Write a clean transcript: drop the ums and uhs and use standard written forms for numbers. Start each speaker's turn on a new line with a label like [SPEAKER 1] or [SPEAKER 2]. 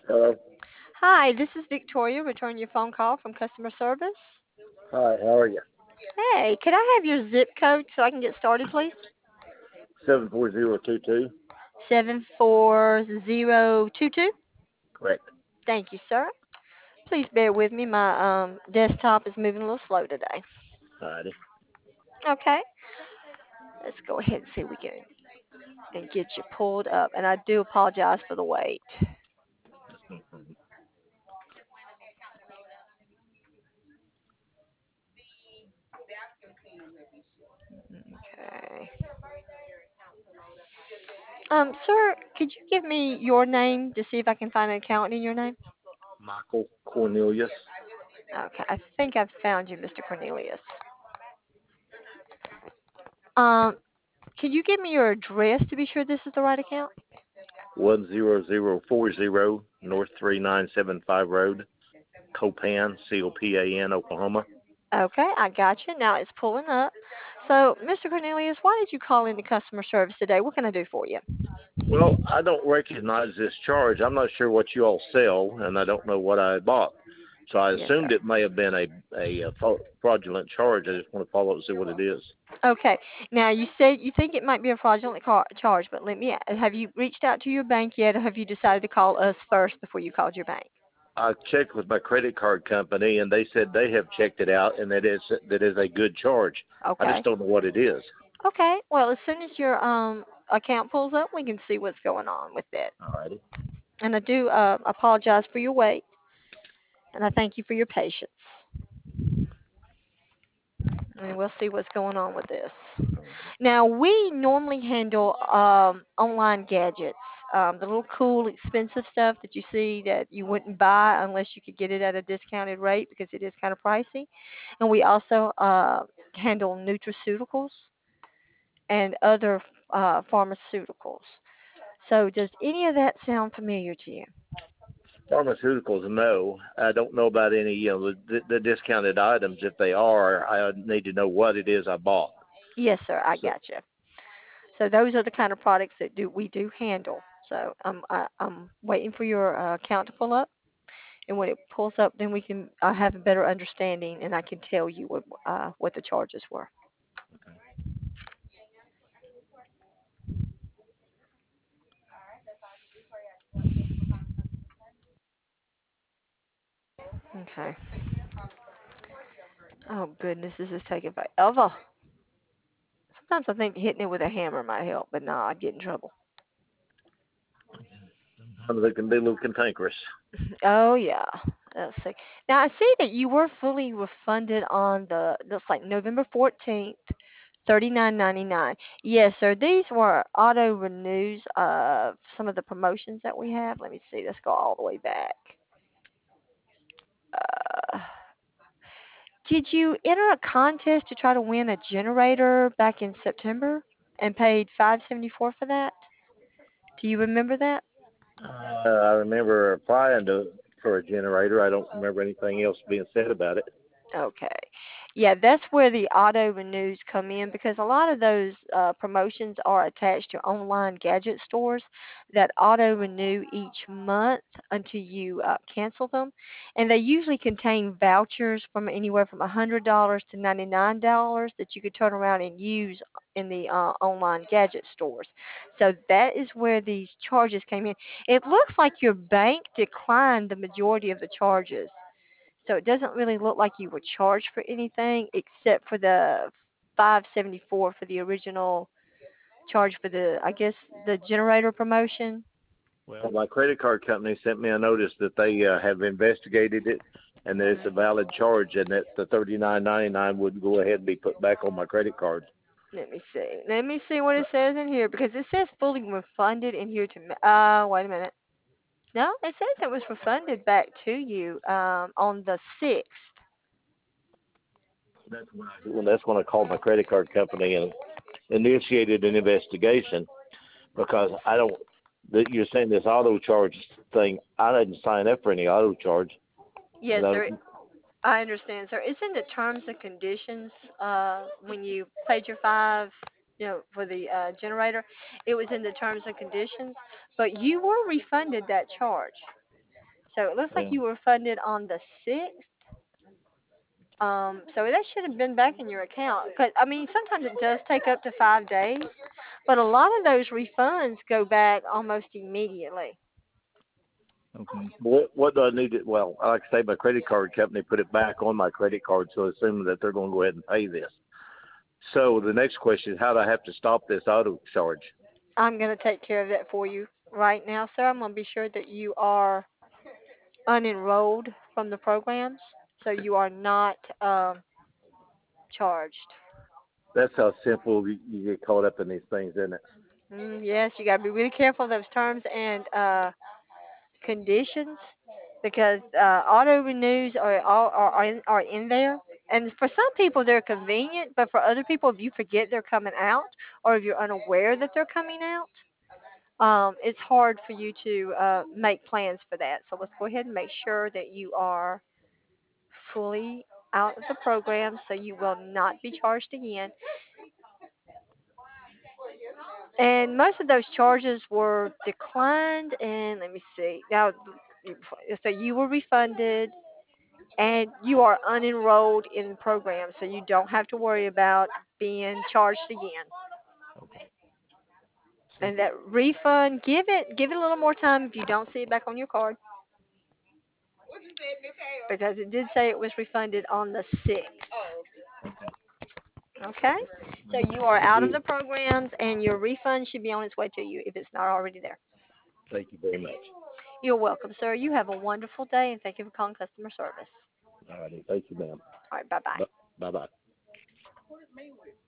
[SPEAKER 1] Hello.
[SPEAKER 2] Hi, this is Victoria returning your phone call from customer service.
[SPEAKER 1] Hi, how are you?
[SPEAKER 2] Hey, could I have your zip code so I can get started, please?
[SPEAKER 1] 74022.
[SPEAKER 2] 74022.
[SPEAKER 1] Correct.
[SPEAKER 2] Thank you, sir. Please bear with me. My desktop is moving a little slow today.
[SPEAKER 1] Alrighty.
[SPEAKER 2] Okay, let's go ahead and see if we can and get you pulled up. And I do apologize for the wait.
[SPEAKER 1] That's no problem.
[SPEAKER 2] Okay. Sir, could you give me your name to see if I can find an account in your name?
[SPEAKER 1] Michael Cornelius.
[SPEAKER 2] Okay, I think I've found you, Mr. Cornelius. Um, Could you give me your address to be sure this is the right account?
[SPEAKER 1] 10040 North 3975 Road, Copan, Copan, Oklahoma.
[SPEAKER 2] Okay, I got you. Now it's pulling up. So, Mr. Cornelius, why did you call into customer service today? What can I do for you?
[SPEAKER 1] Well, I don't recognize this charge. I'm not sure what you all sell, and I don't know what I bought. So I
[SPEAKER 2] Yes,
[SPEAKER 1] assumed
[SPEAKER 2] sir.
[SPEAKER 1] it may have been a fraudulent charge. I just want to follow up and see what it is.
[SPEAKER 2] Okay. Now you said you think it might be a fraudulent charge, but let me. Have you reached out to your bank yet, or have you decided to call us first before you called your bank?
[SPEAKER 1] I checked with my credit card company, and they said they have checked it out, and that is a good charge. I just
[SPEAKER 2] Okay.
[SPEAKER 1] don't know what it is.
[SPEAKER 2] Okay. Well, as soon as your account pulls up, we can see what's going on with it.
[SPEAKER 1] All righty.
[SPEAKER 2] And I do apologize for your wait, and I thank you for your patience. And we'll see what's going on with this.
[SPEAKER 1] All righty.
[SPEAKER 2] Now, we normally handle online gadgets, the little cool, expensive stuff that you see that you wouldn't buy unless you could get it at a discounted rate because it is kind of pricey. And we also handle nutraceuticals and other pharmaceuticals. So, does any of that sound familiar to you?
[SPEAKER 1] Pharmaceuticals, no. I don't know about any, the discounted items. If they are, I need to know what it is I bought.
[SPEAKER 2] Yes, sir, I
[SPEAKER 1] So,
[SPEAKER 2] got you. So those are the kind of products that we do handle. So I'm waiting for your account to pull up. And when it pulls up, then we can have a better understanding, and I can tell you what the charges were. Okay. Oh goodness, this is taking forever. Sometimes I think hitting it with a hammer might help, but no, I'd get in trouble.
[SPEAKER 1] sometimes they can be a little cantankerous.
[SPEAKER 2] Oh yeah. Let's see. Now I see that you were fully refunded on the looks like November 14th, 39.99. Yes, sir. These were auto renews of some of the promotions that we have. Let me see. Let's go all the way back. Uh, did you enter a contest to try to win a generator back in September and paid 574 for that? Do you remember that?
[SPEAKER 1] I remember applying for a generator. I don't remember anything else being said about it.
[SPEAKER 2] Okay. Yeah, that's where the auto renews come in because a lot of those promotions are attached to online gadget stores that auto renew each month until you cancel them. And they usually contain vouchers from anywhere from $100 to $99 that you could turn around and use in the online gadget stores. So that is where these charges came in. It looks like your bank declined the majority of the charges, so it doesn't really look like you were charged for anything except for the 574 for the original charge for the I guess the generator promotion.
[SPEAKER 1] Well, my credit card company sent me a notice that they have investigated it and that it's a valid charge and that the 39.99 would go ahead and be put back on my credit card.
[SPEAKER 2] Let me see. Let me see what it says in here because it says fully refunded in here to me. Wait a minute. No, it says it was refunded back to you on the 6th.
[SPEAKER 1] That's when I called my credit card company and initiated an investigation because I don't. You're saying this auto charge thing. I didn't sign up for any auto charge.
[SPEAKER 2] Yes,
[SPEAKER 1] And I,
[SPEAKER 2] sir. I understand, sir. It's in the terms and conditions when you paid your for the generator. It was in the terms and conditions, but you were refunded that charge. So it looks like
[SPEAKER 1] Yeah.
[SPEAKER 2] you were funded on the 6th. So that should have been back in your account. 'Cause, I mean, sometimes it does take up to 5 days, but a lot of those refunds go back almost immediately.
[SPEAKER 1] Okay. What do I need to? Well, like I say, my credit card company put it back on my credit card, so assuming that they're going to go ahead and pay this. So the next question is, how do I have to stop this auto charge?
[SPEAKER 2] I'm going to take care of that for you right now, sir. I'm going to be sure that you are unenrolled from the programs, so you are not charged.
[SPEAKER 1] That's how simple you get caught up in these things, isn't it?
[SPEAKER 2] Yes, you got to be really careful of those terms and conditions because auto renews are in there. And for some people, they're convenient, but for other people, if you forget they're coming out or if you're unaware that they're coming out, it's hard for you to make plans for that. So let's go ahead and make sure that you are fully out of the program so you will not be charged again. And most of those charges were declined, and let me see. Now, so you were refunded, and you are unenrolled in the program, so you don't have to worry about being charged again. And that refund, give it a little more time if you don't see it back on your card, because it did say it was refunded on the 6th. Okay? So you are out of the programs, and your refund should be on its way to you if it's not already there.
[SPEAKER 1] Thank you very much.
[SPEAKER 2] You're welcome, sir. You have a wonderful day, and thank you for calling customer service.
[SPEAKER 1] All righty. Thank you, ma'am.
[SPEAKER 2] All right, bye-bye.
[SPEAKER 1] Bye bye.